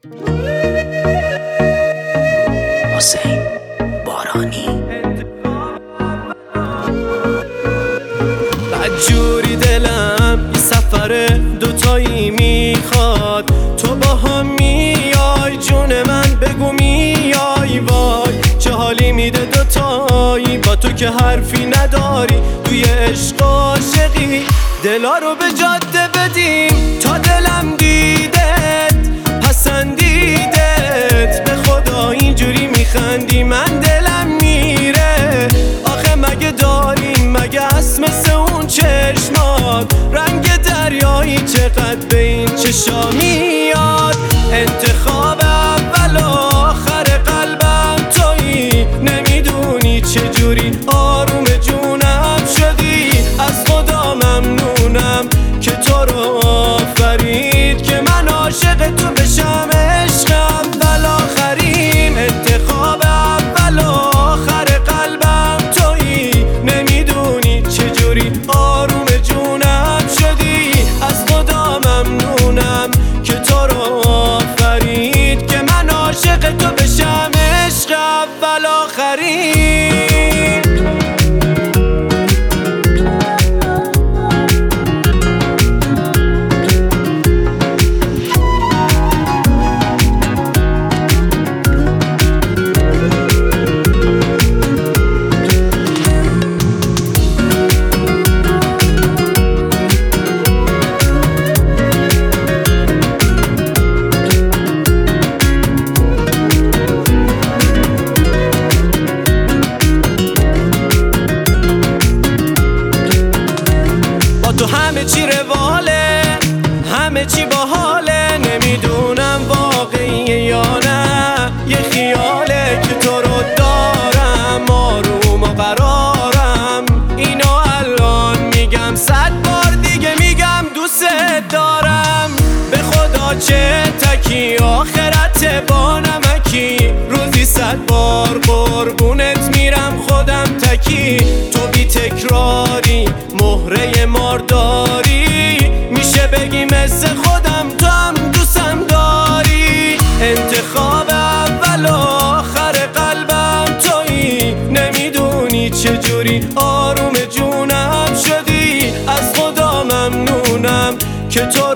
حسین بارانی. بدجوری دلم یه سفر دوتایی میخواد، تو با هم میای جون من بگو میای، وای چه حالی میده دوتایی با تو که حرفی نداری، توی عشق عاشقی دلا رو به جاده بدیم تا دلم دیدت پسندیدت، به خدا اینجوری میخندی من دلم میره، آخه مگه داریم مگه هست مثل اون چشمات رنگ دریایی چقدر به این چشا میاد، انتخاب اول آخر قلبم تویی، نمیدونی چجوری آروم جونم شدی، از خدا ممنونم که تو رو آفرید که من عاشق تو بشم، عشق اول آخریم، انتخاب اول آخر قلبم تویی، نمیدونی چجوری آروم جونم شدی، از خدا ممنونم که تو رو آفرید که من عاشق تو بشم، عشق اول آخریم. تو همه چی رواله، همه چی باحاله، نمیدونم واقعیه یا نه یه خیاله که تو رو دارم آروم و قرارم، اینو الان میگم 100 بار دیگه میگم دوست دارم، به خدا چه تکی آخرت با نمکی، روزی 100 بار قربونت میرم خودم تکی، تو بی تکراری مهره مارداری، میشه بگی مثل خودم تو هم دوستم داری، انتخاب اول آخر قلبم تویی، نمیدونی چجوری آروم جونم شدی، از خدا ممنونم که تو